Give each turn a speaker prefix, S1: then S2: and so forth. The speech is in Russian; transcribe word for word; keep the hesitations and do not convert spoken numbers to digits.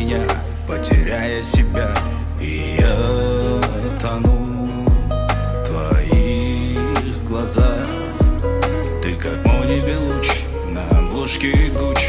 S1: меня, потеряя себя. И я тону в твоих глазах. Ты как мой небе луч на обложке Гуччи.